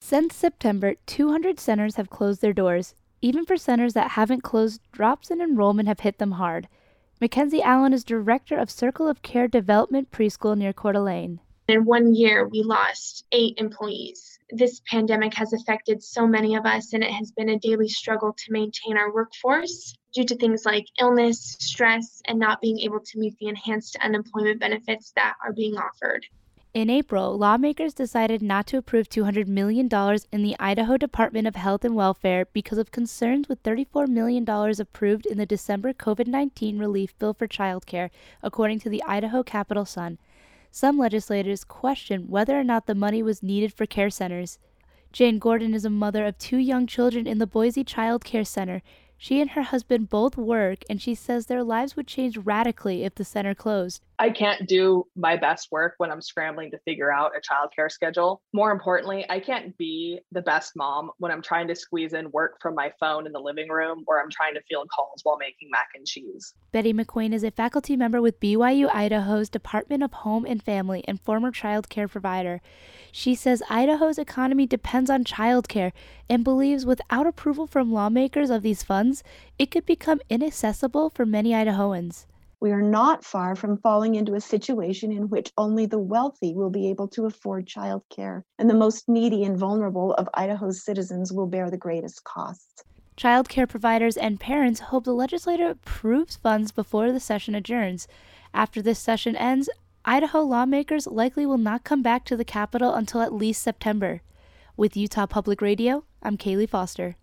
Since September, 200 centers have closed their doors. Even for centers that haven't closed, drops in enrollment have hit them hard. Mackenzie Allen is director of Circle of Care Development Preschool near Coeur d'Alene. In 1 year, we lost 8 employees. This pandemic has affected so many of us, and it has been a daily struggle to maintain our workforce due to things like illness, stress, and not being able to meet the enhanced unemployment benefits that are being offered. In April, lawmakers decided not to approve $200 million in the Idaho Department of Health and Welfare because of concerns with $34 million approved in the December COVID-19 relief bill for childcare, according to the Idaho Capitol Sun. Some legislators question whether or not the money was needed for care centers. Jane Gordon is a mother of 2 young children in the Boise Child Care Center. She and her husband both work, and she says their lives would change radically if the center closed. I can't do my best work when I'm scrambling to figure out a childcare schedule. More importantly, I can't be the best mom when I'm trying to squeeze in work from my phone in the living room or I'm trying to field calls while making mac and cheese. Betty McQueen is a faculty member with BYU Idaho's Department of Home and Family and former child care provider. She says Idaho's economy depends on childcare and believes without approval from lawmakers of these funds, it could become inaccessible for many Idahoans. We are not far from falling into a situation in which only the wealthy will be able to afford childcare, and the most needy and vulnerable of Idaho's citizens will bear the greatest costs. Child care providers and parents hope the legislature approves funds before the session adjourns. After this session ends, Idaho lawmakers likely will not come back to the Capitol until at least September. With Utah Public Radio, I'm Kaylee Foster.